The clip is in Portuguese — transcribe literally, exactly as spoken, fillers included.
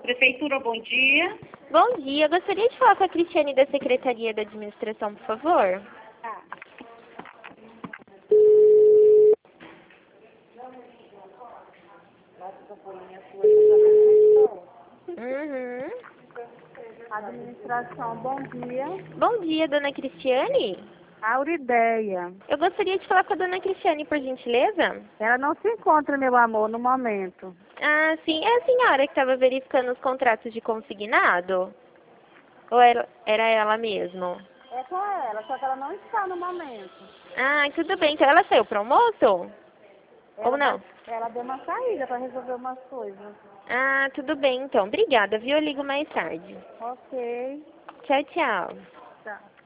Prefeitura, bom dia. Bom dia, eu gostaria de falar com a Cristiane da Secretaria da Administração, por favor. Tá. Uhum. Administração, bom dia. Bom dia, dona Cristiane. Aurideia. Eu gostaria de falar com a dona Cristiane, por gentileza. Ela não se encontra, meu amor, no momento. Ah, sim, é a senhora que estava verificando os contratos de consignado? Ou era, era ela mesmo? É com ela, só que ela não está no momento. Ah, tudo bem. Então ela saiu para almoço? Ela Ou não? vai- ela deu uma saída para resolver umas coisas. Ah, tudo bem então. Obrigada, viu? Eu ligo mais tarde. Ok. Tchau, tchau. Tá.